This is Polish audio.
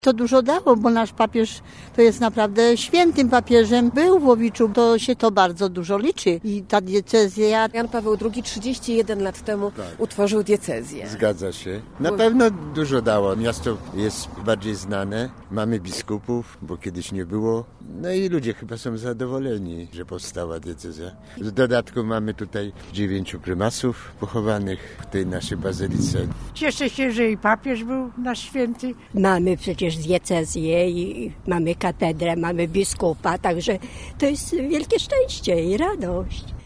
To dużo dało, bo nasz papież to jest naprawdę świętym papieżem. Był w Łowiczu, to się to bardzo dużo liczy. I ta diecezja... Jan Paweł II 31 lat temu utworzył diecezję. Zgadza się. Na pewno dużo dało. Miasto jest bardziej znane. Mamy biskupów, bo kiedyś nie było. No i ludzie chyba są zadowoleni, że powstała diecezja. W dodatku mamy tutaj 9 prymasów pochowanych w tej naszej bazylice. Cieszę się, że i papież był nasz święty. Mamy przecież diecezję i mamy katedrę, mamy biskupa, także to jest wielkie szczęście i radość.